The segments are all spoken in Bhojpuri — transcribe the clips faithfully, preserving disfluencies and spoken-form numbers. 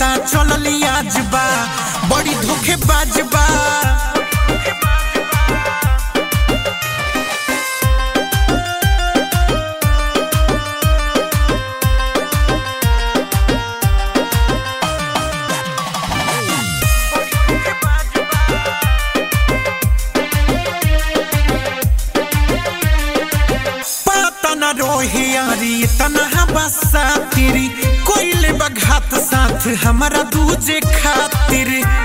पता चलली आज बा बड़ी धोखेबाज बा। रोही यारी तना बसा तेरी कोयले बघात साथ हमारा दूजे खातिर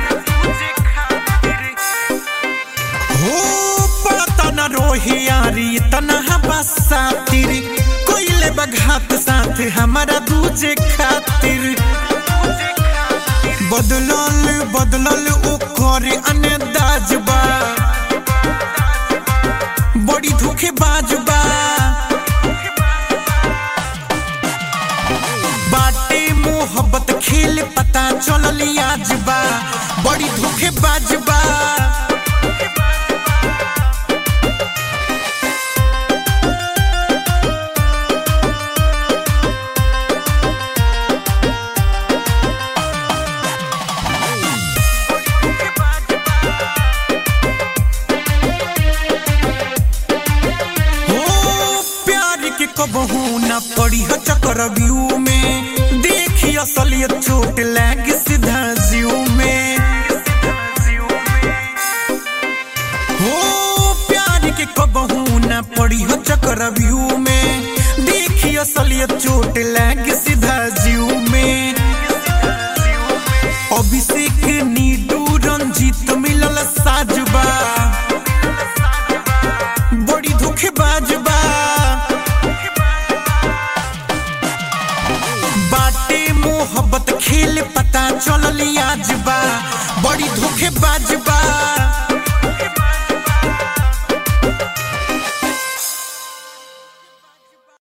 हो पता न रोही यारी तना बसा तेरी कोयले बघात साथ हमारा दूजे खातिर बदलल बदलल ओकर अंदाज बा बड़ी धोखेबाज बा। मोहब्बत खेल पता चलली आज बा बड़ी धोखेबाज बा। हो प्यार के कबहू न पड़ी हो चक्रव्यूह में असलियत चोट लग सीधा जीव में हो प्यार के कबहू न पड़ी हो चक्रव्यूह में देखी असलियत चोट लग सीधा जीव में। अभिषेक नीडू रंजीत मिलल साजबा बड़ी धोखेबाज बा। मोहब्बत खेल पता चलली आज बा बड़ी धोखेबाज बा।